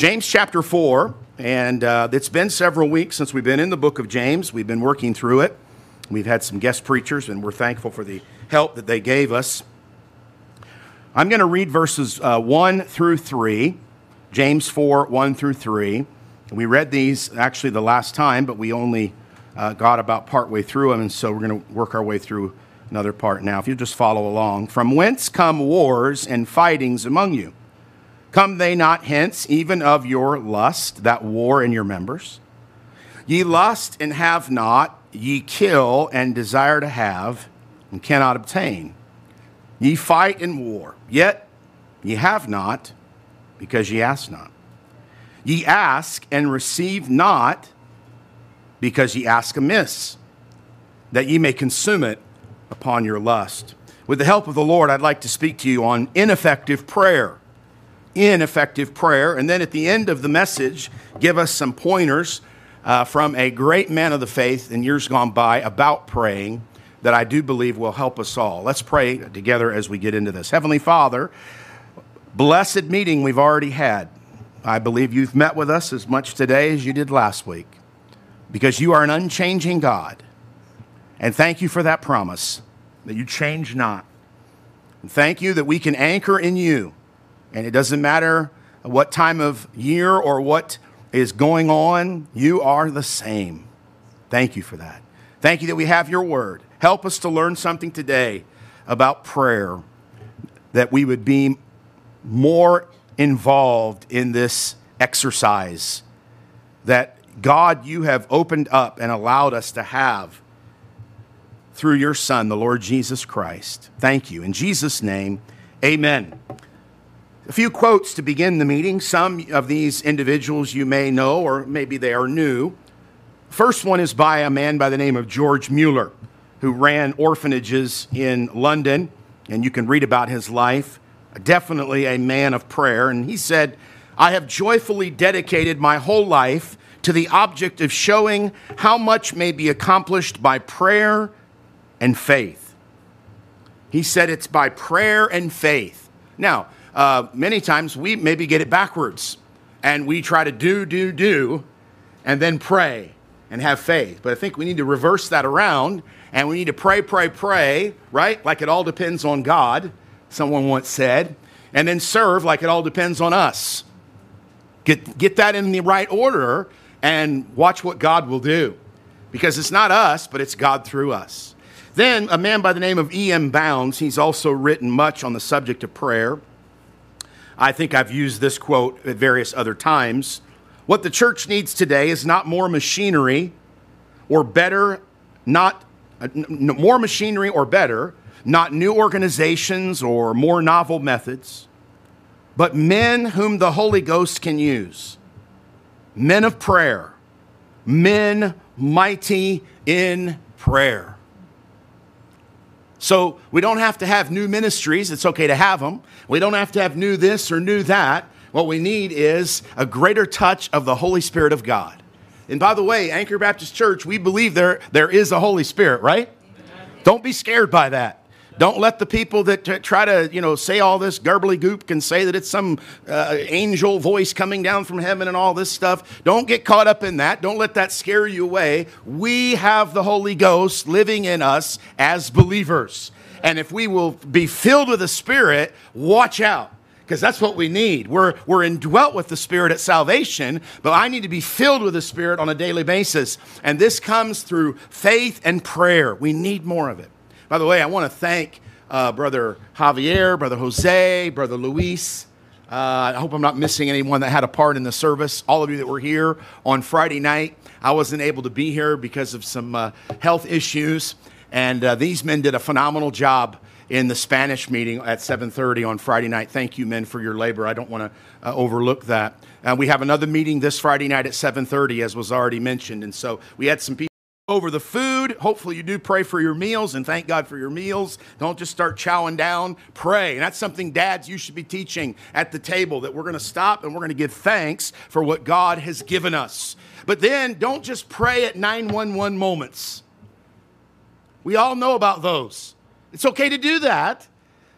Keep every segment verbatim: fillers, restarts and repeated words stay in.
James chapter four, and uh, it's been several weeks since we've been in the book of James. We've been working through it. We've had some guest preachers, and we're thankful for the help that they gave us. I'm going to read verses uh, one through three, James four, one through three. We read these actually the last time, but we only uh, got about partway through them, and so we're going to work our way through another part now. If you just follow along. From whence come wars and fightings among you? Come they not hence, even of your lust, that war in your members? Ye lust and have not, ye kill and desire to have, and cannot obtain. Ye fight and war, yet ye have not, because ye ask not. Ye ask and receive not, because ye ask amiss, that ye may consume it upon your lust. With the help of the Lord, I'd like to speak to you on ineffective prayer. Ineffective prayer. And then at the end of the message, give us some pointers uh, from a great man of the faith in years gone by about praying that I do believe will help us all. Let's pray together as we get into this. Heavenly Father, blessed meeting we've already had. I believe you've met with us as much today as you did last week, because you are an unchanging God. And thank you for that promise, that you change not. And thank you that we can anchor in you. And it doesn't matter what time of year or what is going on, you are the same. Thank you for that. Thank you that we have your word. Help us to learn something today about prayer, that we would be more involved in this exercise that God, you have opened up and allowed us to have through your Son, the Lord Jesus Christ. Thank you. In Jesus' name, amen. A few quotes to begin the meeting. Some of these individuals you may know, or maybe they are new. First one is by a man by the name of George Mueller, who ran orphanages in London, and you can read about his life. Definitely a man of prayer. And he said, I have joyfully dedicated my whole life to the object of showing how much may be accomplished by prayer and faith. He said it's by prayer and faith. Now, uh, many times we maybe get it backwards, and we try to do, do, do, and then pray and have faith. But I think we need to reverse that around, and we need to pray, pray, pray, right? Like it all depends on God, someone once said, and then serve like it all depends on us. Get, get that in the right order and watch what God will do, because it's not us, but it's God through us. Then a man by the name of E M Bounds, he's also written much on the subject of prayer. I think I've used this quote at various other times. What the church needs today is not more machinery or better, not uh, n- more machinery or better, not new organizations or more novel methods, but men whom the Holy Ghost can use. Men of prayer, men mighty in prayer. So we don't have to have new ministries. It's okay to have them. We don't have to have new this or new that. What we need is a greater touch of the Holy Spirit of God. And by the way, Anchor Baptist Church, we believe there, there is a Holy Spirit, right? Amen. Don't be scared by that. Don't let the people that t- try to, you know, say all this garbly goop can say that it's some uh, angel voice coming down from heaven and all this stuff. Don't get caught up in that. Don't let that scare you away. We have the Holy Ghost living in us as believers. And if we will be filled with the Spirit, watch out, because that's what we need. We're, we're indwelt with the Spirit at salvation, but I need to be filled with the Spirit on a daily basis. And this comes through faith and prayer. We need more of it. By the way, I want to thank uh, Brother Javier, Brother Jose, Brother Luis. Uh, I hope I'm not missing anyone that had a part in the service. All of you that were here on Friday night. I wasn't able to be here because of some uh, health issues. And uh, these men did a phenomenal job in the Spanish meeting at seven thirty on Friday night. Thank you, men, for your labor. I don't want to uh, overlook that. Uh, we have another meeting this Friday night at seven thirty, as was already mentioned. And so we had some people over the food. Hopefully you do pray for your meals and thank God for your meals. Don't just start chowing down. Pray. And that's something, dads, you should be teaching at the table, that we're going to stop and we're going to give thanks for what God has given us. But then don't just pray at nine one one moments. We all know about those. It's okay to do that,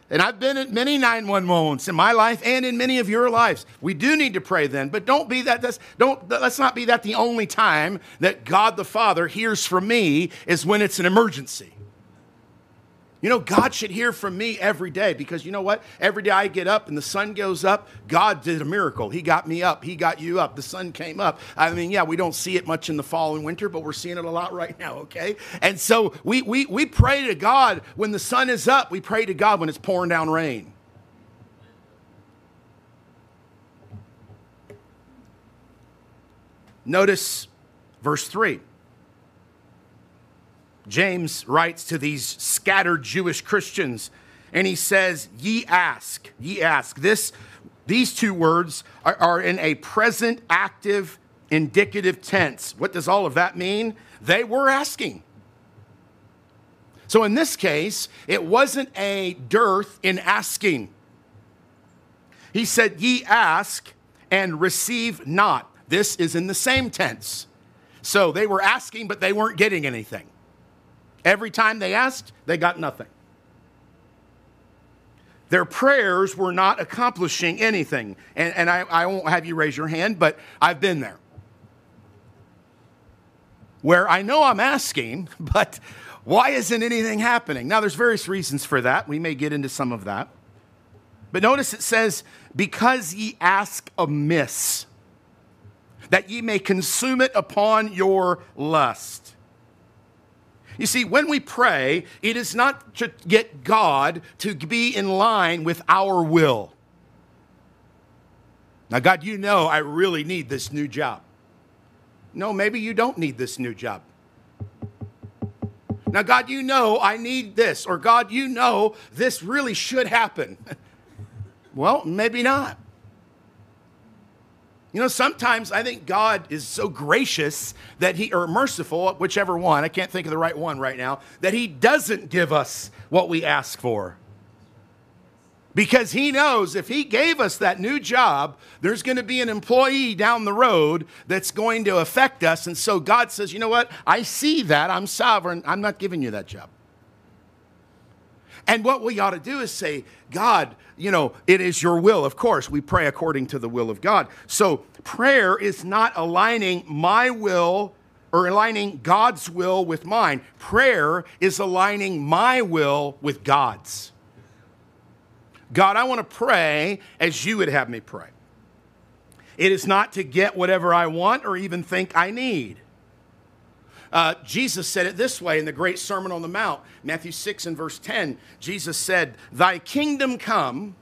And I've been at many nine one one moments in my life and in many of your lives. We do need to pray then, but don't be that, that's, don't, let's not be that the only time that God the Father hears from me is when it's an emergency. You know, God should hear from me every day because you know what? Every day I get up and the sun goes up, God did a miracle. He got me up. He got you up. The sun came up. I mean, yeah, we don't see it much in the fall and winter, but we're seeing it a lot right now, okay? And so we, we, we pray to God when the sun is up. We pray to God when it's pouring down rain. Notice verse three. James writes to these scattered Jewish Christians, and he says, ye ask, ye ask. This, these two words are, are in a present active indicative tense. What does all of that mean? They were asking. So in this case, it wasn't a dearth in asking. He said, ye ask and receive not. This is in the same tense. So they were asking, but they weren't getting anything. Every time they asked, they got nothing. Their prayers were not accomplishing anything. And, and I, I won't have you raise your hand, but I've been there. Where I know I'm asking, but why isn't anything happening? Now, there's various reasons for that. We may get into some of that. But notice it says, because ye ask amiss, that ye may consume it upon your lust. You see, when we pray, it is not to get God to be in line with our will. Now, God, you know I really need this new job. No, maybe you don't need this new job. Now, God, you know I need this. Or, God, you know this really should happen. Well, maybe not. You know, sometimes I think God is so gracious that he, or merciful, whichever one, I can't think of the right one right now, that he doesn't give us what we ask for. Because he knows if he gave us that new job, there's going to be an employee down the road that's going to affect us. And so God says, you know what? I see that. I'm sovereign. I'm not giving you that job. And what we ought to do is say, God, you know, it is your will. Of course, we pray according to the will of God. So prayer is not aligning my will or aligning God's will with mine. Prayer is aligning my will with God's. God, I want to pray as you would have me pray. It is not to get whatever I want or even think I need. Uh, Jesus said it this way in the great Sermon on the Mount, Matthew six and verse ten. Jesus said, thy kingdom come,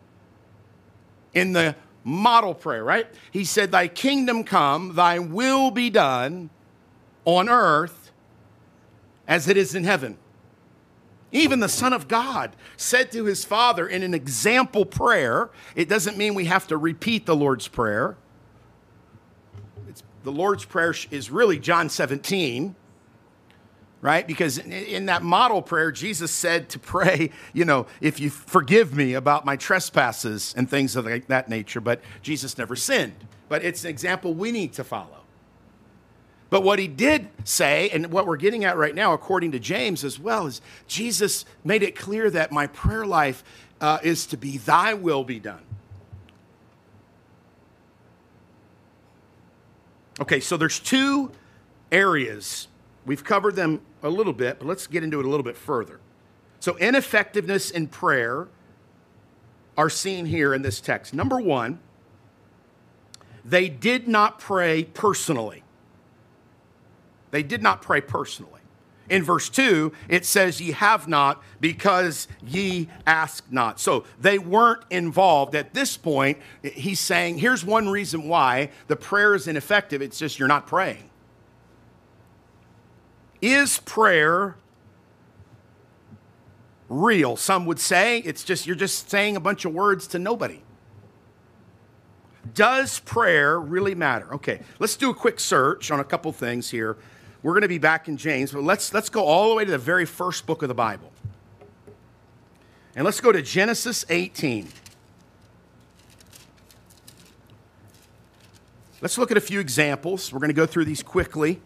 in the model prayer, right? He said, thy kingdom come, thy will be done on earth as it is in heaven. Even the Son of God said to his Father in an example prayer. It doesn't mean we have to repeat the Lord's Prayer. It's, the Lord's Prayer is really John seventeen, right? Because in, in that model prayer, Jesus said to pray, you know, if you forgive me about my trespasses and things of that nature. But Jesus never sinned. But it's an example we need to follow. But what he did say, and what we're getting at right now, according to James as well, is Jesus made it clear that my prayer life uh, is to be thy will be done. Okay, so there's two areas. We've covered them a little bit, but let's get into it a little bit further. So ineffectiveness in prayer are seen here in this text. Number one, they did not pray personally. They did not pray personally. In verse two, it says, ye have not because ye ask not. So they weren't involved. At this point, he's saying, here's one reason why the prayer is ineffective. It's just you're not praying. Is prayer real? Some would say it's just, you're just saying a bunch of words to nobody. Does prayer really matter? Okay, let's do a quick search on a couple things here. We're going to be back in James, but let's, let's go all the way to the very first book of the Bible. And let's go to Genesis eighteen. Let's look at a few examples. We're going to go through these quickly.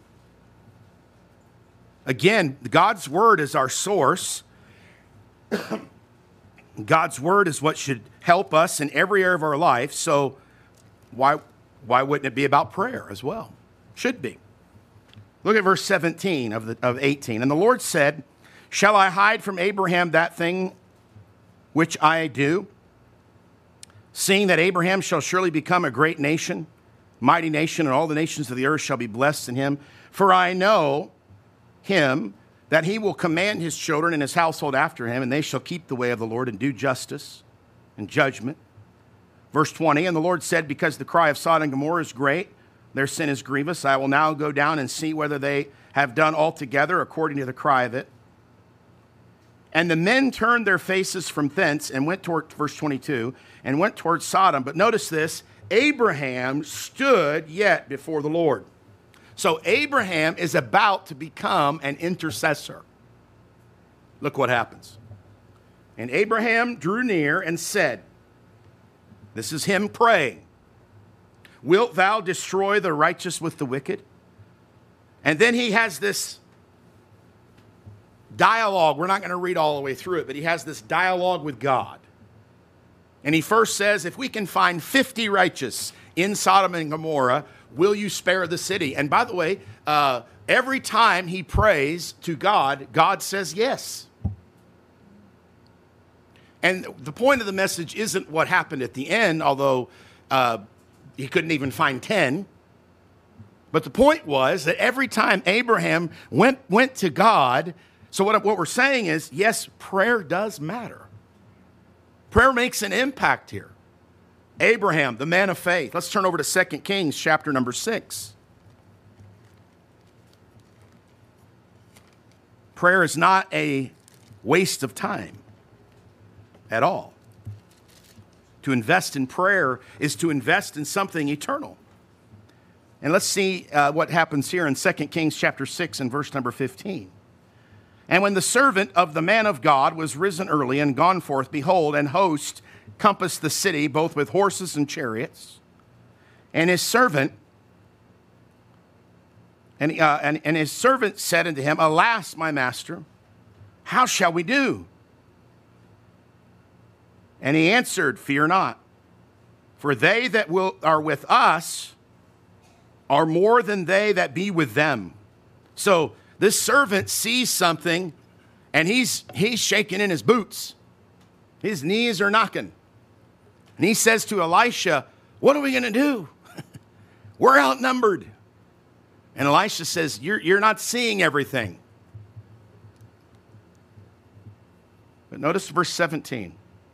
Again, God's word is our source. God's word is what should help us in every area of our life. So why, why wouldn't it be about prayer as well? Should be. Look at verse seventeen of, the, of eighteen. And the Lord said, shall I hide from Abraham that thing which I do? Seeing that Abraham shall surely become a great nation, mighty nation, and all the nations of the earth shall be blessed in him. For I know him, that he will command his children and his household after him, and they shall keep the way of the Lord and do justice and judgment. Verse twenty, and the Lord said, because the cry of Sodom and Gomorrah is great, their sin is grievous, I will now go down and see whether they have done altogether according to the cry of it. And the men turned their faces from thence and went toward, verse twenty-two, and went toward Sodom. But notice this, Abraham stood yet before the Lord. So Abraham is about to become an intercessor. Look what happens. And Abraham drew near and said, this is him praying, wilt thou destroy the righteous with the wicked? And then he has this dialogue. We're not going to read all the way through it, but he has this dialogue with God. And he first says, if we can find fifty righteous in Sodom and Gomorrah, will you spare the city? And by the way, uh, every time he prays to God, God says yes. And the point of the message isn't what happened at the end, although uh, he couldn't even find ten. But the point was that every time Abraham went, went to God, so what, what we're saying is, yes, prayer does matter. Prayer makes an impact here. Abraham, the man of faith. Let's turn over to Second Kings chapter number six. Prayer is not a waste of time at all. To invest in prayer is to invest in something eternal. And let's see uh, what happens here in Second Kings chapter six and verse number fifteen. And when the servant of the man of God was risen early and gone forth, behold, an host compassed the city, both with horses and chariots. And his servant, and, uh, and, and his servant said unto him, alas, my master, how shall we do? And he answered, fear not, for they that will, are with us are more than they that be with them. So this servant sees something, and he's, he's shaking in his boots. His knees are knocking. And he says to Elisha, what are we going to do? We're outnumbered. And Elisha says, you're, you're not seeing everything. But notice verse seventeen.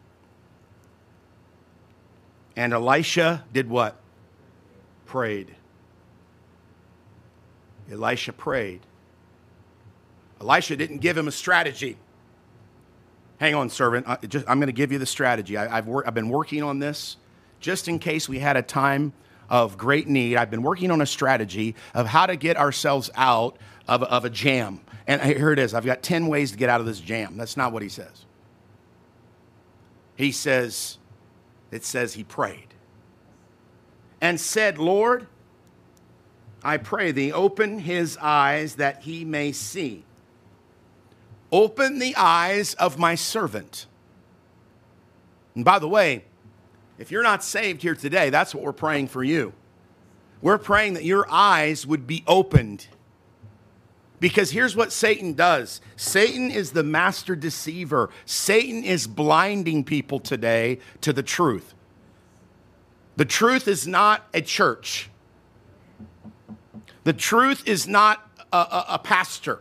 And Elisha did what? Prayed. Elisha prayed. Elisha didn't give him a strategy. Hang on, servant. I just, I'm going to give you the strategy. I, I've, wor- I've been working on this just in case we had a time of great need. I've been working on a strategy of how to get ourselves out of, of a jam. And here it is. I've got ten ways to get out of this jam. That's not what he says. He says, it says he prayed and said, Lord, I pray thee, open his eyes that he may see. Open the eyes of my servant. And by the way, if you're not saved here today, that's what we're praying for you. We're praying that your eyes would be opened. Because here's what Satan does. Satan is the master deceiver. Satan is blinding people today to the truth. The truth is not a church. The truth is not a, a, a pastor.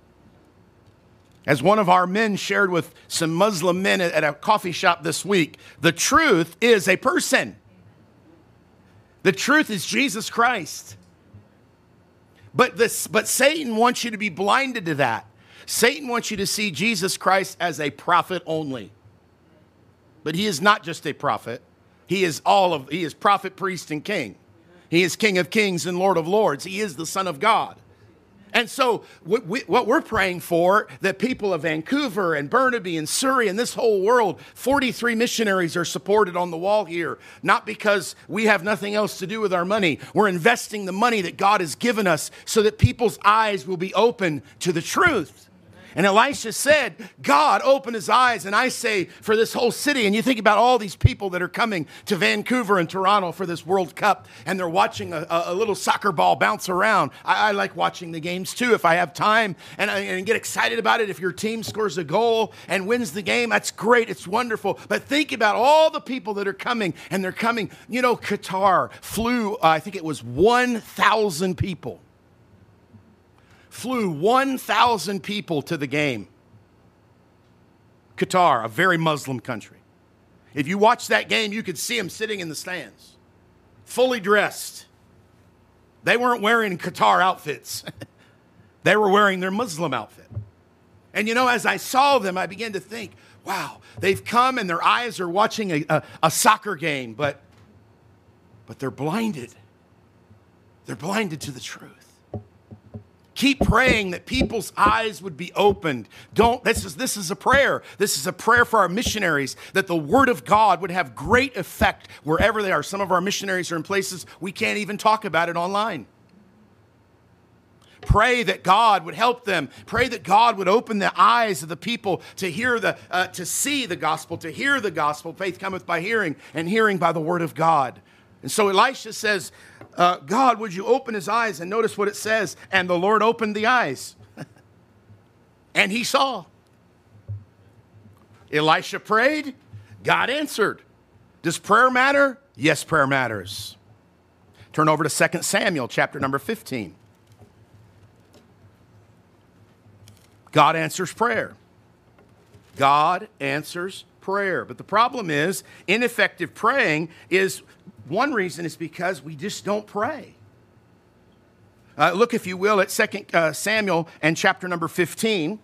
As one of our men shared with some Muslim men at a coffee shop this week, the truth is a person. The truth is Jesus Christ. But this, but Satan wants you to be blinded to that. Satan wants you to see Jesus Christ as a prophet only. But he is not just a prophet. He is all of, he is prophet, priest, and king. He is King of kings and Lord of lords. He is the Son of God. And so what, we, what we're praying for, that people of Vancouver and Burnaby and Surrey and this whole world, forty-three missionaries are supported on the wall here, not because we have nothing else to do with our money. We're investing the money that God has given us so that people's eyes will be open to the truth. And Elisha said, God opened his eyes, and I say for this whole city, and you think about all these people that are coming to Vancouver and Toronto for this World Cup, and they're watching a, a little soccer ball bounce around. I, I like watching the games too if I have time, and I and get excited about it. If your team scores a goal and wins the game, that's great, it's wonderful. But think about all the people that are coming, and they're coming. You know, Qatar flew, uh, I think it was one thousand people. Flew one thousand people to the game. Qatar, a very Muslim country. If you watch that game, you could see them sitting in the stands, fully dressed. They weren't wearing Qatar outfits. They were wearing their Muslim outfit. And you know, as I saw them, I began to think, wow, they've come and their eyes are watching a, a, a soccer game, but, but they're blinded. They're blinded to the truth. Keep praying that people's eyes would be opened. Don't, this is, this is a prayer. This is a prayer for our missionaries, that the word of God would have great effect wherever they are. Some of our missionaries are in places we can't even talk about it online. Pray that God would help them. Pray that God would open the eyes of the people to hear the, uh, to see the gospel, to hear the gospel. Faith cometh by hearing, and hearing by the word of God. And so Elisha says, uh, God, would you open his eyes? And notice what it says. And the Lord opened the eyes. And he saw. Elisha prayed. God answered. Does prayer matter? Yes, prayer matters. Turn over to Second Samuel, chapter number fifteen. God answers prayer. God answers prayer. But the problem is, ineffective praying is, one reason is because we just don't pray. Uh, look, if you will, at Second uh, Samuel and chapter number fifteen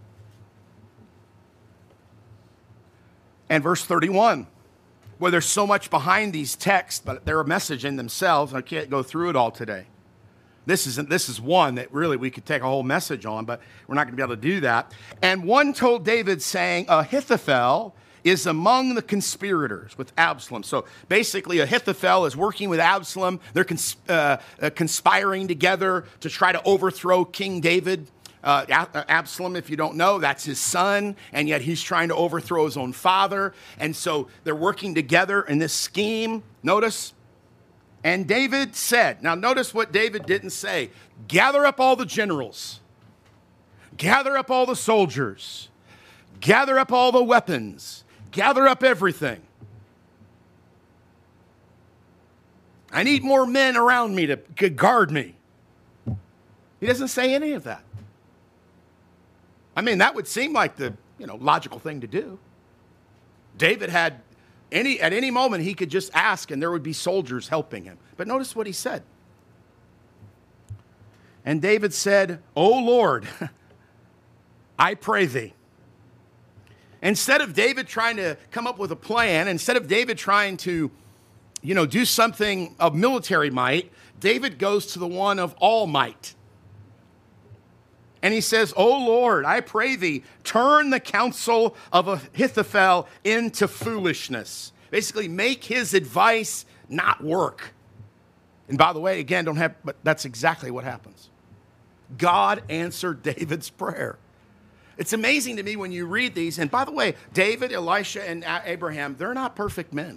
and verse thirty-one, where there's so much behind these texts, but they're a message in themselves. I can't go through it all today. This isn't. This is one that really we could take a whole message on, but we're not going to be able to do that. And one told David, saying, Ahithophel is among the conspirators with Absalom. So basically, Ahithophel is working with Absalom. They're cons- uh, uh, conspiring together to try to overthrow King David. Uh, Absalom, if you don't know, that's his son, and yet he's trying to overthrow his own father. And so they're working together in this scheme. Notice. And David said, now notice what David didn't say. Gather up all the generals. Gather up all the soldiers. Gather up all the weapons. Gather up everything. I need more men around me to guard me. He doesn't say any of that. I mean, that would seem like the, you know, logical thing to do. David had any, at any moment he could just ask and there would be soldiers helping him. But notice what he said. And David said, O Lord, I pray thee. Instead of David trying to come up with a plan, instead of David trying to, you know, do something of military might, David goes to the one of all might. And he says, O Lord, I pray thee, turn the counsel of Ahithophel into foolishness. Basically, make his advice not work. And by the way, again, don't have, but that's exactly what happens. God answered David's prayer. It's amazing to me when you read these. And by the way, David, Elisha, and Abraham, they're not perfect men.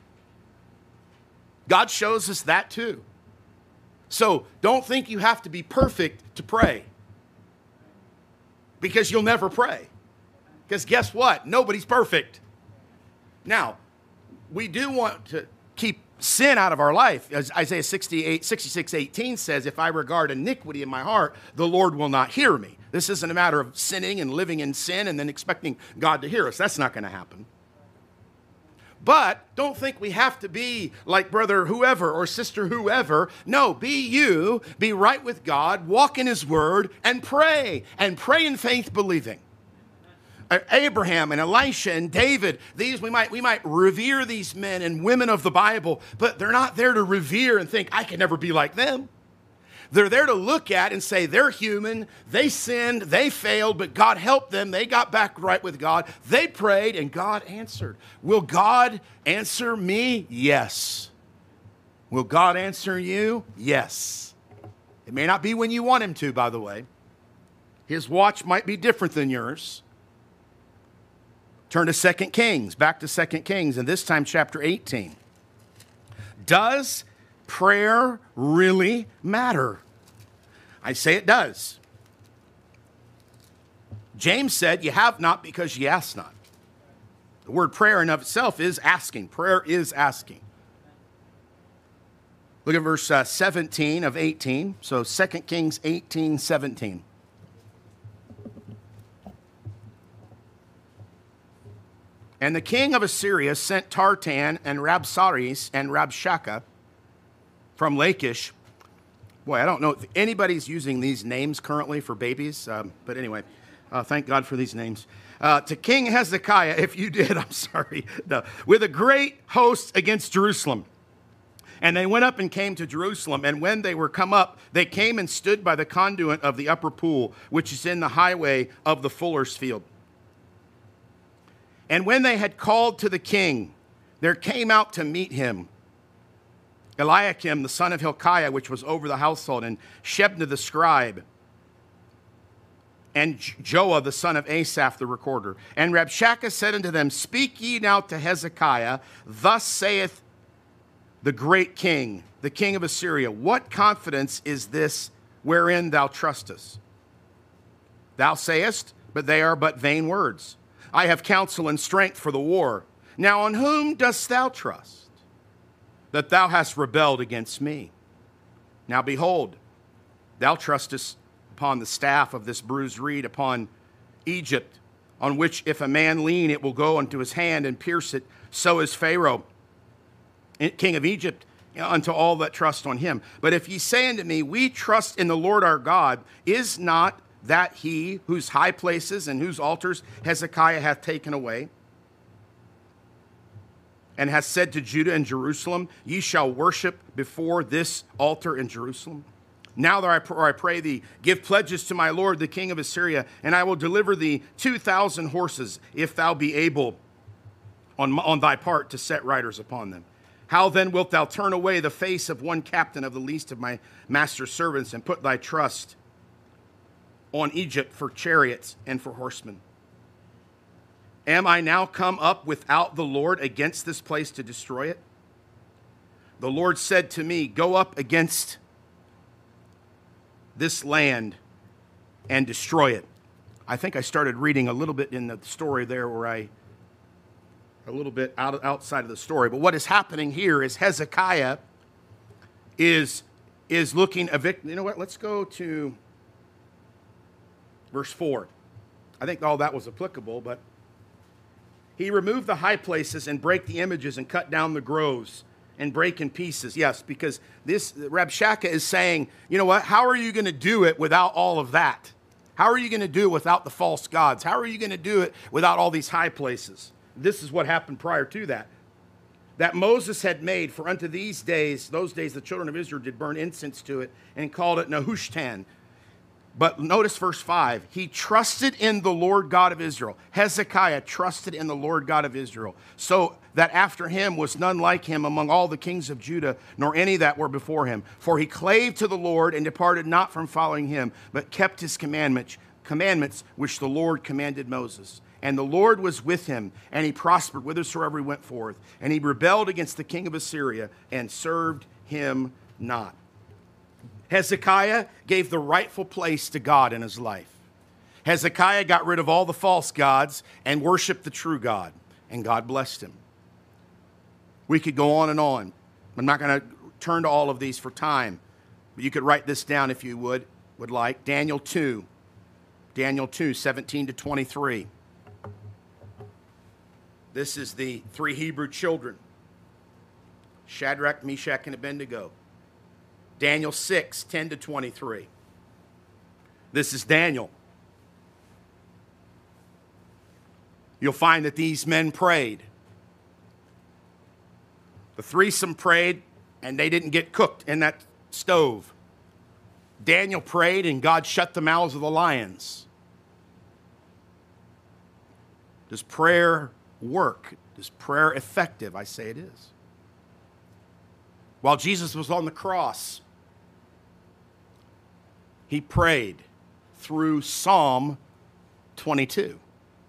God shows us that too. So don't think you have to be perfect to pray. Because you'll never pray. Because guess what? Nobody's perfect. Now, we do want to keep sin out of our life. As Isaiah sixty-eight, sixty-six eighteen says, if I regard iniquity in my heart, the Lord will not hear me. This isn't a matter of sinning and living in sin and then expecting God to hear us. That's not going to happen. But don't think we have to be like brother whoever or sister whoever. No, be you, be right with God, walk in his word, and pray. And pray in faith, believing. Abraham and Elisha and David, these we might we might revere these men and women of the Bible, but they're not there to revere and think, I can never be like them. They're there to look at and say, they're human, they sinned, they failed, but God helped them. They got back right with God. They prayed, and God answered. Will God answer me? Yes. Will God answer you? Yes. It may not be when you want him to, by the way. His watch might be different than yours. Turn to Second Kings, back to Second Kings, and this time chapter eighteen. Does prayer really matter? I say it does. James said, you have not because ye ask not. The word prayer in of itself is asking. Prayer is asking. Look at verse uh, seventeen of eighteen. So Second Kings eighteen, seventeen. And the king of Assyria sent Tartan and Rabsaris and Rabshakeh from Lachish. Boy, I don't know if anybody's using these names currently for babies, um, but anyway, uh, thank God for these names. Uh, to King Hezekiah, if you did, I'm sorry, no, with a great host against Jerusalem. And they went up and came to Jerusalem, and when they were come up, they came and stood by the conduit of the upper pool, which is in the highway of the fuller's field. And when they had called to the king, there came out to meet him Eliakim, the son of Hilkiah, which was over the household, and Shebna the scribe, and Joah, the son of Asaph, the recorder. And Rabshakeh said unto them, speak ye now to Hezekiah, thus saith the great king, the king of Assyria, what confidence is this wherein thou trustest? Thou sayest, but they are but vain words. I have counsel and strength for the war. Now on whom dost thou trust, that thou hast rebelled against me? Now behold, thou trustest upon the staff of this bruised reed, upon Egypt, on which if a man lean, it will go unto his hand and pierce it. So is Pharaoh, king of Egypt, unto all that trust on him. But if ye say unto me, we trust in the Lord our God, is not that he whose high places and whose altars Hezekiah hath taken away, and hath said to Judah and Jerusalem, ye shall worship before this altar in Jerusalem? Now therefore I pray thee, give pledges to my lord the king of Assyria, and I will deliver thee two thousand horses, if thou be able on, on thy part to set riders upon them. How then wilt thou turn away the face of one captain of the least of my master's servants, and put thy trust on Egypt for chariots and for horsemen? Am I now come up without the Lord against this place to destroy it? The Lord said to me, go up against this land and destroy it. I think I started reading a little bit in the story there where I, a little bit out, outside of the story. But what is happening here is Hezekiah is, is looking a victim. You know what? Let's go to verse four. I think all that was applicable, but he removed the high places and brake the images and cut down the groves and break in pieces. Yes, because this Rabshakeh is saying, you know what? How are you going to do it without all of that? How are you going to do it without the false gods? How are you going to do it without all these high places? This is what happened prior to that. That Moses had made, for unto these days, those days the children of Israel did burn incense to it and called it Nehushtan. But notice verse five. He trusted in the Lord God of Israel. Hezekiah trusted in the Lord God of Israel, so that after him was none like him among all the kings of Judah, nor any that were before him. For he clave to the Lord and departed not from following him, but kept his commandments, commandments which the Lord commanded Moses. And the Lord was with him, and he prospered whithersoever he went forth. And he rebelled against the king of Assyria and served him not. Hezekiah gave the rightful place to God in his life. Hezekiah got rid of all the false gods and worshiped the true God, and God blessed him. We could go on and on. I'm not going to turn to all of these for time, but you could write this down if you would, would like. Daniel two, Daniel two, seventeen to twenty-three. This is the three Hebrew children, Shadrach, Meshach, and Abednego. Daniel six, ten to twenty-three. This is Daniel. You'll find that these men prayed. The threesome prayed, and they didn't get cooked in that stove. Daniel prayed, and God shut the mouths of the lions. Does prayer work? Is prayer effective? I say it is. While Jesus was on the cross, he prayed through Psalm twenty-two.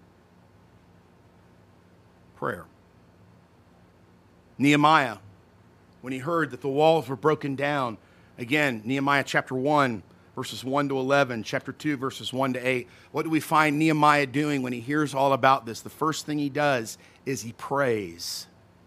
Prayer. Nehemiah, when he heard that the walls were broken down, again, Nehemiah chapter one, verses one to eleven, chapter two, verses one to eight. What do we find Nehemiah doing when he hears all about this? The first thing he does is he prays.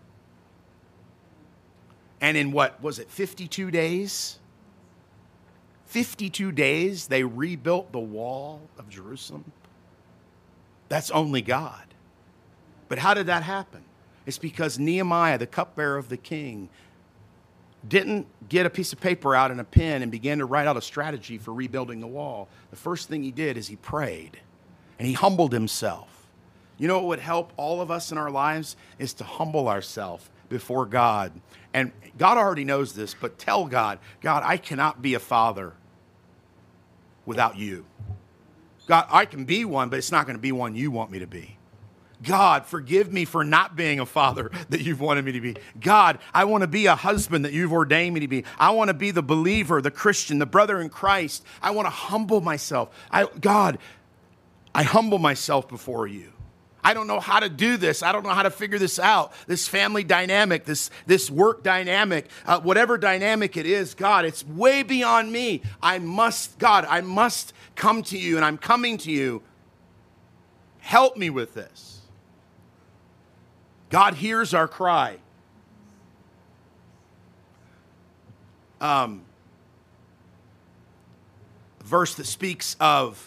And in what, was it fifty-two days? fifty-two days they rebuilt the wall of Jerusalem. That's only God. But how did that happen? It's because Nehemiah, the cupbearer of the king, didn't get a piece of paper out and a pen and began to write out a strategy for rebuilding the wall. The first thing he did is he prayed and he humbled himself. You know what would help all of us in our lives is to humble ourselves before God. And God already knows this, but tell God, God, I cannot be a father without you. God, I can be one, but it's not going to be one you want me to be. God, forgive me for not being a father that you've wanted me to be. God, I want to be a husband that you've ordained me to be. I want to be the believer, the Christian, the brother in Christ. I want to humble myself. I, God, I humble myself before you. I don't know how to do this. I don't know how to figure this out. This family dynamic, this, this work dynamic, uh, whatever dynamic it is, God, it's way beyond me. I must, God, I must come to you, and I'm coming to you. Help me with this. God hears our cry. Um, a verse that speaks of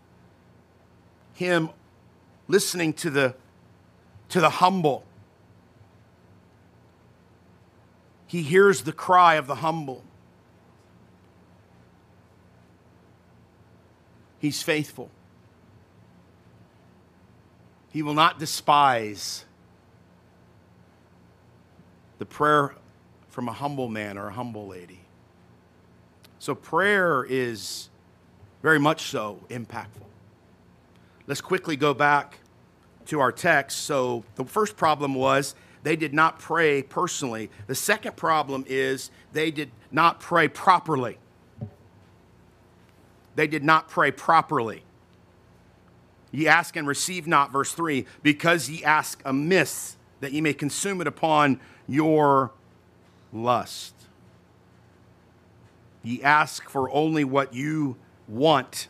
him listening to the, to the humble. He hears the cry of the humble. He's faithful. He will not despise the prayer from a humble man or a humble lady. So prayer is very much so impactful. Let's quickly go back to our text. So the first problem was they did not pray personally. The second problem is they did not pray properly. They did not pray properly. Ye ask and receive not, verse three, because ye ask amiss, that ye may consume it upon your lust. Ye ask for only what you want.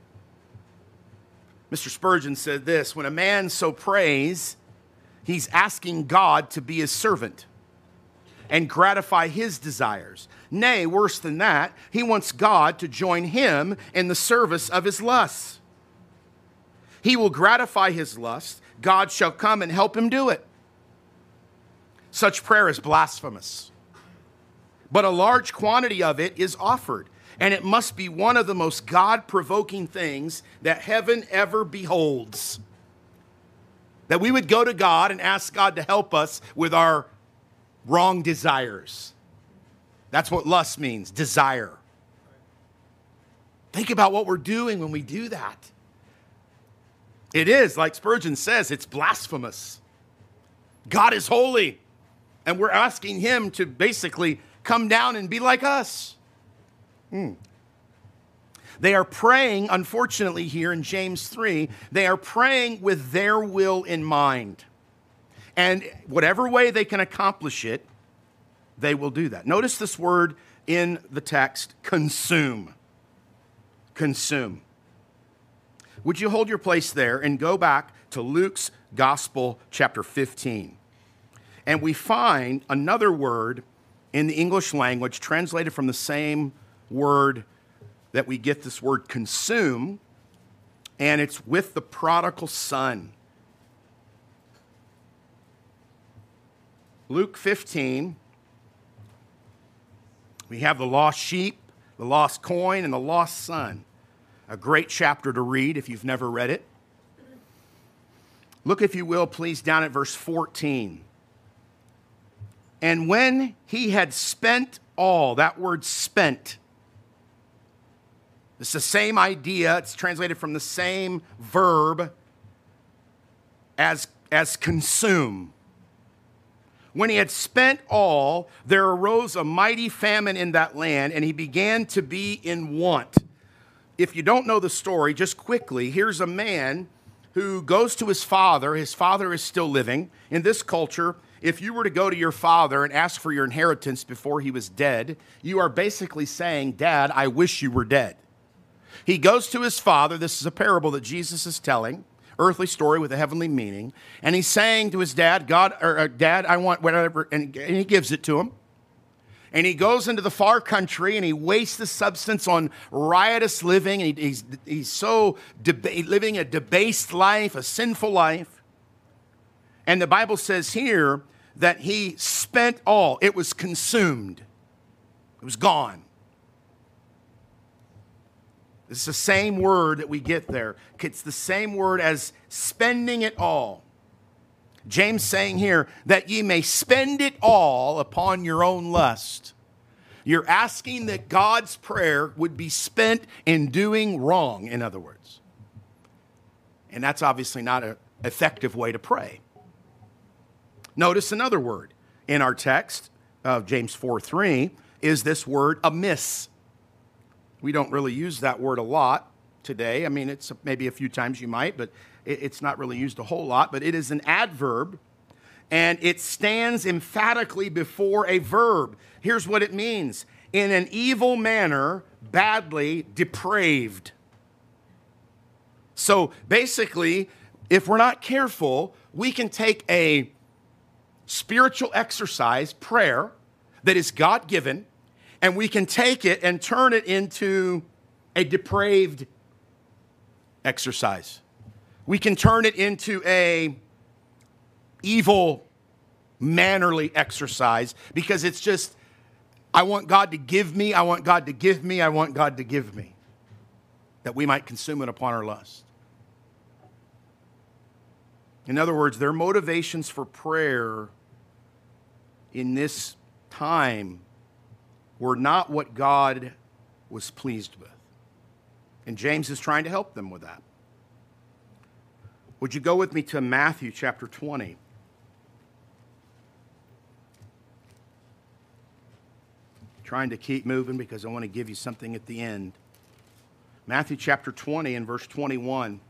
Mister Spurgeon said this, when a man so prays, he's asking God to be his servant and gratify his desires. Nay, worse than that, he wants God to join him in the service of his lusts. He will gratify his lust. God shall come and help him do it. Such prayer is blasphemous. But a large quantity of it is offered. And it must be one of the most God-provoking things that heaven ever beholds. That we would go to God and ask God to help us with our wrong desires. That's what lust means, desire. Think about what we're doing when we do that. It is, like Spurgeon says, it's blasphemous. God is holy, and we're asking him to basically come down and be like us. Hmm. They are praying, unfortunately, here in James three, they are praying with their will in mind. And whatever way they can accomplish it, they will do that. Notice this word in the text, consume. Consume. Would you hold your place there and go back to Luke's Gospel, chapter fifteen? And we find another word in the English language translated from the same word that we get this word consume, and it's with the prodigal son. Luke fifteen, we have the lost sheep, the lost coin, and the lost son. A great chapter to read if you've never read it. Look, if you will, please, down at verse fourteen. And when he had spent all, that word spent, it's the same idea. It's translated from the same verb as, as consume. When he had spent all, there arose a mighty famine in that land, and he began to be in want. if you don't know the story, just quickly, here's a man who goes to his father. His father is still living. In this culture, if you were to go to your father and ask for your inheritance before he was dead, you are basically saying, Dad, I wish you were dead. He goes to his father. This is a parable that Jesus is telling, earthly story with a heavenly meaning. And he's saying to his dad, God, or uh, Dad, I want whatever, and, and he gives it to him. And he goes into the far country and he wastes the substance on riotous living. And he, he's, he's so deba- living a debased life, a sinful life. And the Bible says here that he spent all. It was consumed. It was gone. It's the same word that we get there. It's the same word as spending it all. James saying here that ye may spend it all upon your own lust. You're asking that God's prayer would be spent in doing wrong, in other words. And that's obviously not an effective way to pray. Notice another word in our text of James four three is this word amiss. We don't really use that word a lot today. I mean, it's maybe a few times you might, but it's not really used a whole lot. But it is an adverb, and it stands emphatically before a verb. Here's what it means. In an evil manner, badly depraved. So basically, if we're not careful, we can take a spiritual exercise, prayer, that is God-given, and we can take it and turn it into a depraved exercise. We can turn it into a evil, mannerly exercise because it's just, I want God to give me, I want God to give me, I want God to give me, that we might consume it upon our lust. In other words, their motivations for prayer in this time were not what God was pleased with. And James is trying to help them with that. Would you go with me to Matthew chapter twenty? Trying to keep moving because I want to give you something at the end. Matthew chapter twenty and verse twenty-one.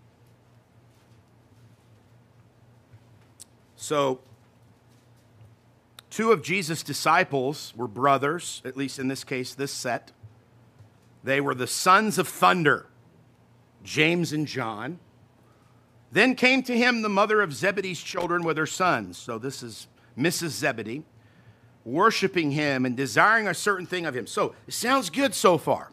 So, two of Jesus' disciples were brothers, at least in this case, this set. They were the sons of thunder, James and John. Then came to him the mother of Zebedee's children with her sons. So this is Missus Zebedee, worshiping him and desiring a certain thing of him. So it sounds good so far.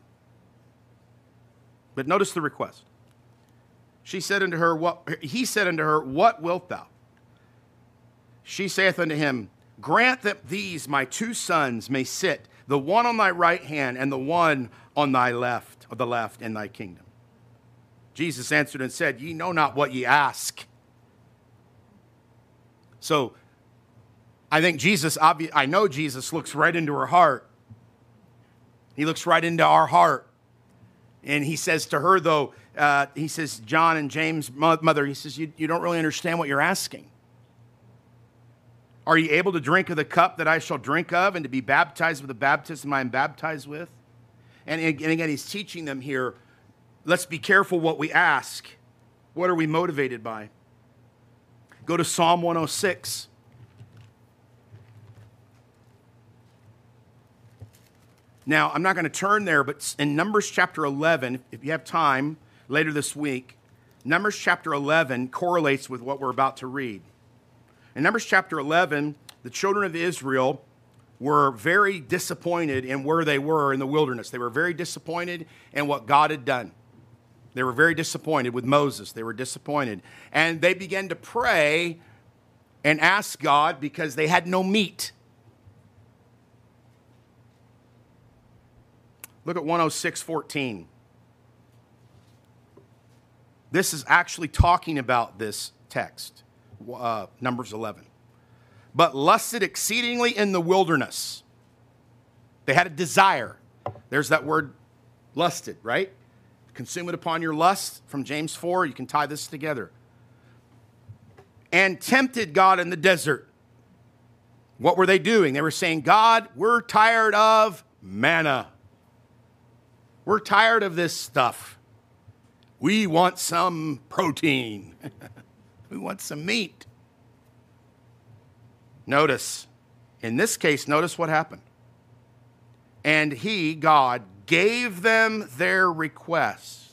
But notice the request. She said unto her, what, he said unto her, what wilt thou? She saith unto him, grant that these my two sons may sit, the one on thy right hand and the one on thy left, or the left in thy kingdom. Jesus answered and said, ye know not what ye ask. So, I think Jesus, obvi- I know Jesus looks right into her heart. He looks right into our heart. And he says to her, though, uh, he says, John and James' mother, he says, you, you don't really understand what you're asking. Are you able to drink of the cup that I shall drink of and to be baptized with the baptism I am baptized with? And, and again, he's teaching them here, let's be careful what we ask. What are we motivated by? Go to Psalm one oh six. Now, I'm not going to turn there, but in Numbers chapter eleven, if you have time later this week, Numbers chapter eleven correlates with what we're about to read. In Numbers chapter eleven, the children of Israel were very disappointed in where they were in the wilderness. They were very disappointed in what God had done. They were very disappointed with Moses. They were disappointed. And they began to pray and ask God because they had no meat. Look at one oh six fourteen. This is actually talking about this text, uh, Numbers eleven. But lusted exceedingly in the wilderness. They had a desire. There's that word lusted, right? Consume it upon your lust from James four. You can tie this together. And tempted God in the desert. What were they doing? They were saying, God, we're tired of manna. We're tired of this stuff. We want some protein. We want some meat. Notice, in this case, notice what happened. And he, God, gave them their request,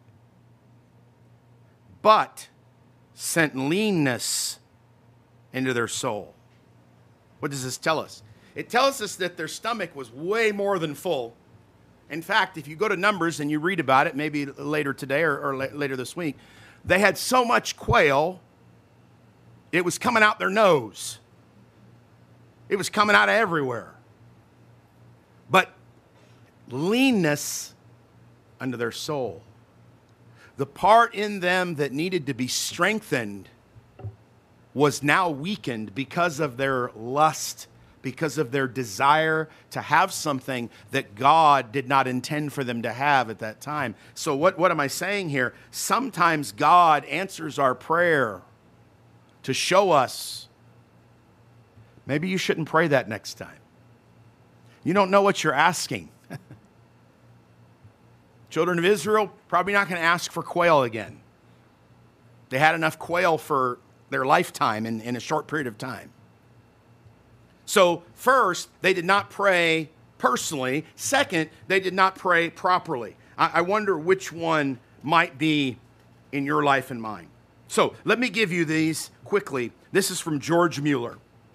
but sent leanness into their soul. What does this tell us? It tells us that their stomach was way more than full. In fact, if you go to Numbers and you read about it, maybe later today or, or later this week, they had so much quail, it was coming out their nose. It was coming out of everywhere. But leanness unto their soul. The part in them that needed to be strengthened was now weakened because of their lust, because of their desire to have something that God did not intend for them to have at that time. So what, what am I saying here? Sometimes God answers our prayer to show us, maybe you shouldn't pray that next time. You don't know what you're asking. Children of Israel, probably not going to ask for quail again. They had enough quail for their lifetime in, in a short period of time. So first, they did not pray personally. Second, they did not pray properly. I, I wonder which one might be in your life and mine. So let me give you these quickly. This is from George Mueller.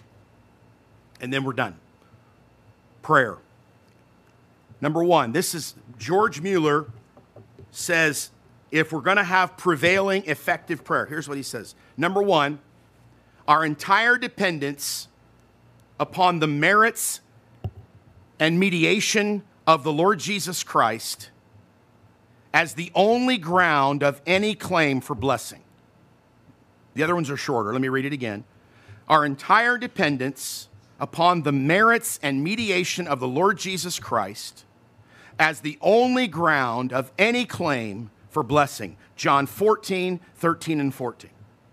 And then we're done. Prayer. Number one, this is George Mueller says, if we're going to have prevailing effective prayer, here's what he says. Number one, our entire dependence upon the merits and mediation of the Lord Jesus Christ as the only ground of any claim for blessing. The other ones are shorter. Let me read it again. Our entire dependence upon the merits and mediation of the Lord Jesus Christ as the only ground of any claim for blessing. John fourteen, thirteen, and fourteen.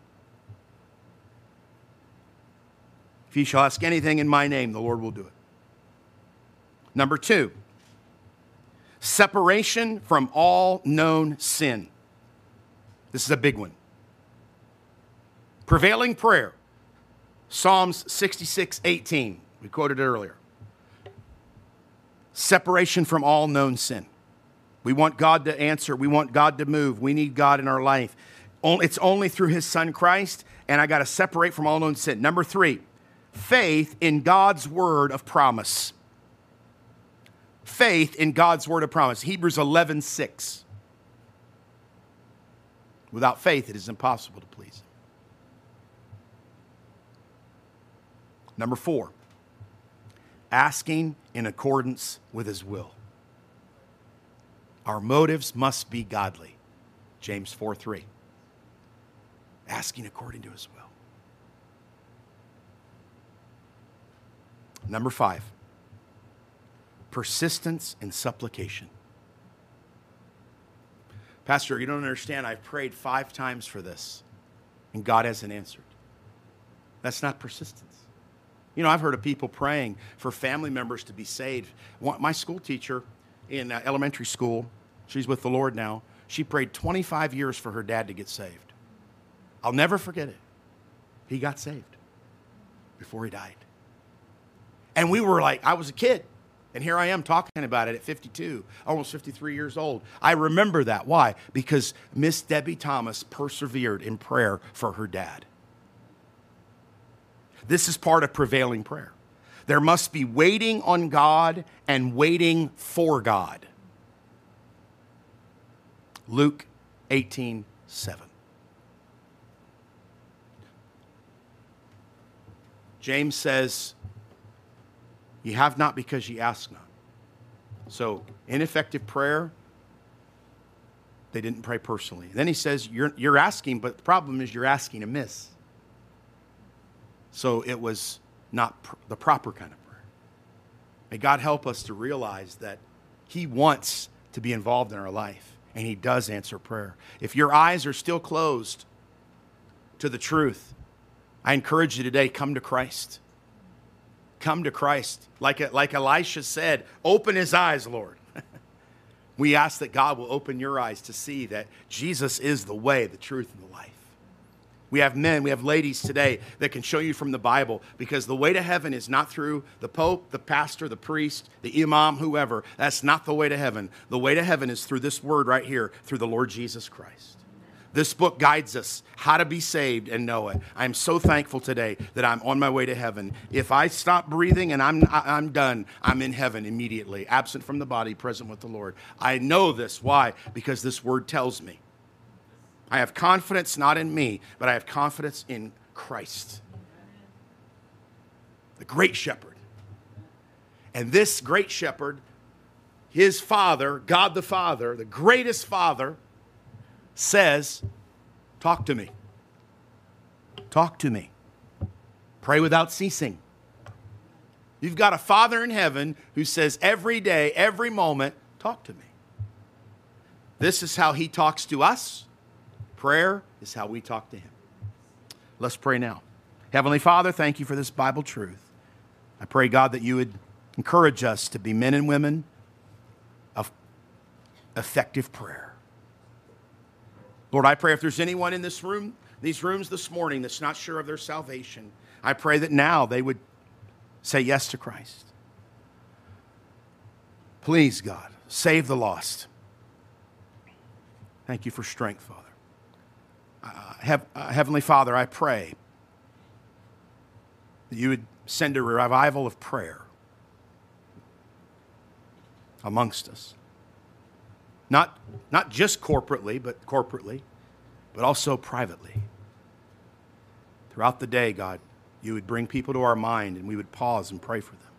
If ye shall ask anything in my name, the Lord will do it. Number two, separation from all known sin. This is a big one. Prevailing prayer. Psalms sixty-six, eighteen. We quoted it earlier. Separation from all known sin. We want God to answer. We want God to move. We need God in our life. It's only through his son Christ, and I got to separate from all known sin. Number three, faith in God's word of promise. Faith in God's word of promise. Hebrews eleven, six. Without faith, it is impossible to please him. Number four, asking in accordance with his will. Our motives must be godly. James four, three. Asking according to his will. Number five, persistence in supplication. Pastor, you don't understand. I've prayed five times for this, and God hasn't answered. That's not persistence. You know, I've heard of people praying for family members to be saved. My school teacher in elementary school, she's with the Lord now, she prayed twenty-five years for her dad to get saved. I'll never forget it. He got saved before he died. And we were like, I was a kid, and here I am talking about it at fifty-two, almost fifty-three years old. I remember that. Why? Because Miss Debbie Thomas persevered in prayer for her dad. This is part of prevailing prayer. There must be waiting on God and waiting for God. Luke eighteen, seven. James says, ye have not because ye ask not. So, ineffective prayer, they didn't pray personally. Then he says, you're, you're asking, but the problem is you're asking amiss. So it was not pr- the proper kind of prayer. May God help us to realize that he wants to be involved in our life, and he does answer prayer. If your eyes are still closed to the truth, I encourage you today, come to Christ. Come to Christ. Like, like Elisha said, open his eyes, Lord. We ask that God will open your eyes to see that Jesus is the way, the truth, and the life. We have men, we have ladies today that can show you from the Bible, because the way to heaven is not through the pope, the pastor, the priest, the imam, whoever. That's not the way to heaven. The way to heaven is through this word right here, through the Lord Jesus Christ. This book guides us how to be saved and know it. I'm so thankful today that I'm on my way to heaven. If I stop breathing and I'm, I'm done, I'm in heaven immediately, absent from the body, present with the Lord. I know this. Why? Because this word tells me. I have confidence not in me, but I have confidence in Christ, the great shepherd. And this great shepherd, his Father, God the Father, the greatest Father, says, talk to me. Talk to me. Pray without ceasing. You've got a Father in heaven who says every day, every moment, talk to me. This is how he talks to us. Prayer is how we talk to him. Let's pray now. Heavenly Father, thank you for this Bible truth. I pray, God, that you would encourage us to be men and women of effective prayer. Lord, I pray if there's anyone in this room, these rooms this morning that's not sure of their salvation, I pray that now they would say yes to Christ. Please, God, save the lost. Thank you for strength, Father. Uh, Hev- uh, Heavenly Father, I pray that you would send a revival of prayer amongst us. Not, not just corporately, but corporately, but also privately. Throughout the day, God, you would bring people to our mind and we would pause and pray for them.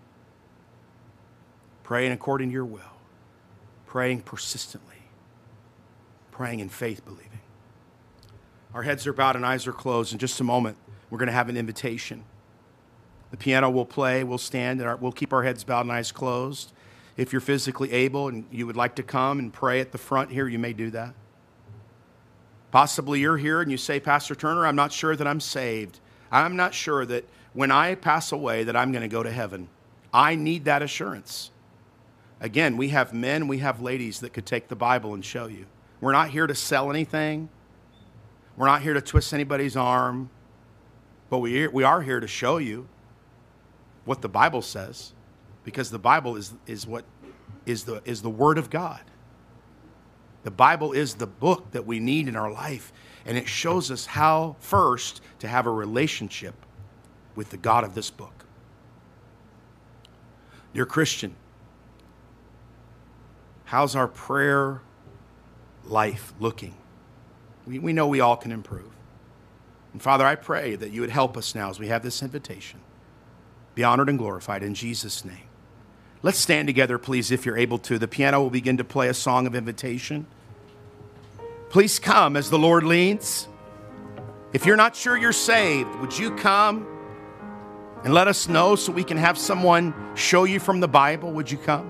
Praying according to your will. Praying persistently. Praying in faith, believing. Our heads are bowed and eyes are closed. In just a moment, we're going to have an invitation. The piano will play, we'll stand, and our, we'll keep our heads bowed and eyes closed. If you're physically able and you would like to come and pray at the front here, you may do that. Possibly you're here and you say, Pastor Turner, I'm not sure that I'm saved. I'm not sure that when I pass away that I'm going to go to heaven. I need that assurance. Again, we have men, we have ladies that could take the Bible and show you. We're not here to sell anything. We're not here to twist anybody's arm. But we, we are here to show you what the Bible says. Because the Bible is, is what is the, is the Word of God. The Bible is the book that we need in our life. And it shows us how, first, to have a relationship with the God of this book. Dear Christian, how's our prayer life looking? We, we know we all can improve. And Father, I pray that you would help us now as we have this invitation. Be honored and glorified in Jesus' name. Let's stand together, please, if you're able to. The piano will begin to play a song of invitation. Please come as the Lord leads. If you're not sure you're saved, would you come and let us know so we can have someone show you from the Bible? Would you come?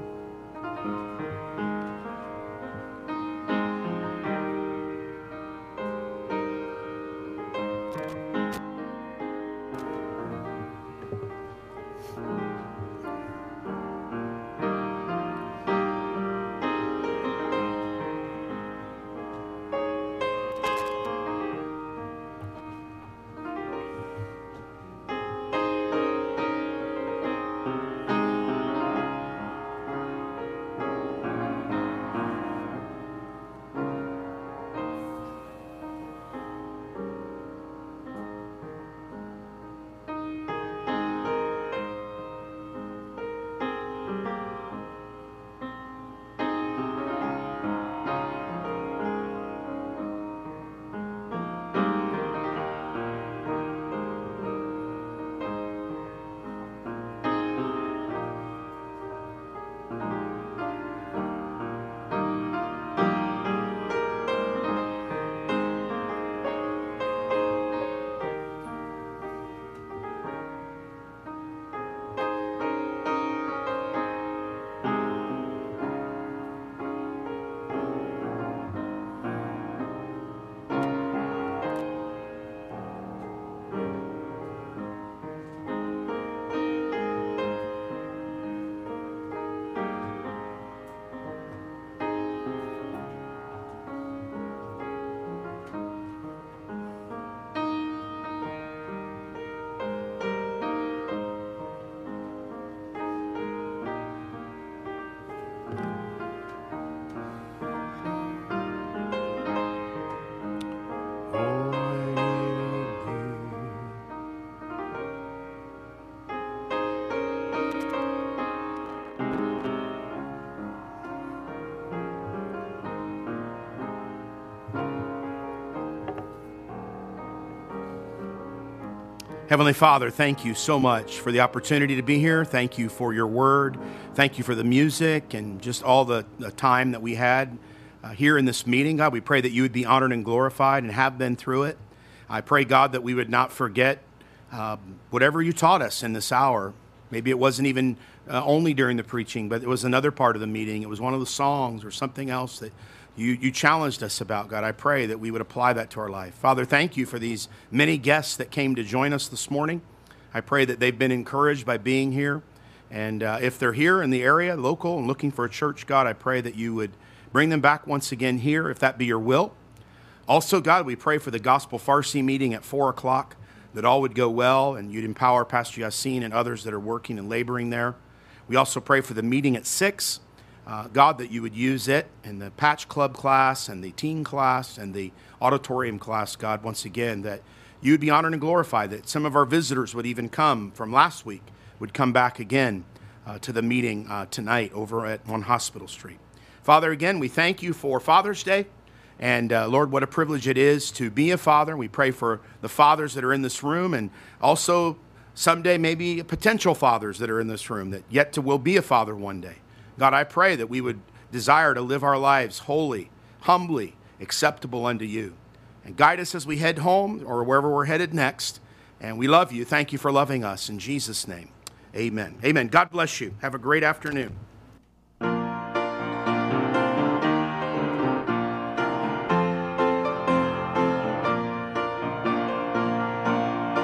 Heavenly Father, thank you so much for the opportunity to be here. Thank you for your word. Thank you for the music and just all the, the time that we had uh, here in this meeting. God, we pray that you would be honored and glorified and have been through it. I pray, God, that we would not forget uh, whatever you taught us in this hour. Maybe it wasn't even uh, only during the preaching, but it was another part of the meeting. It was one of the songs or something else that You, you challenged us about, God. I pray that we would apply that to our life. Father, thank you for these many guests that came to join us this morning. I pray that they've been encouraged by being here. And uh, if they're here in the area, local, and looking for a church, God, I pray that you would bring them back once again here, if that be your will. Also, God, we pray for the Gospel Farsi meeting at four o'clock, that all would go well, and you'd empower Pastor Yassine and others that are working and laboring there. We also pray for the meeting at six. Uh, God, that you would use it in the Patch Club class and the teen class and the auditorium class, God, once again, that you would be honored and glorified, that some of our visitors would even come from last week, would come back again uh, to the meeting uh, tonight over at One Hospital Street. Father, again, we thank you for Father's Day. And uh, Lord, what a privilege it is to be a father. We pray for the fathers that are in this room, and also someday maybe potential fathers that are in this room that yet to will be a father one day. God, I pray that we would desire to live our lives holy, humbly, acceptable unto you. And guide us as we head home or wherever we're headed next. And we love you. Thank you for loving us. In Jesus' name, amen. Amen. God bless you. Have a great afternoon.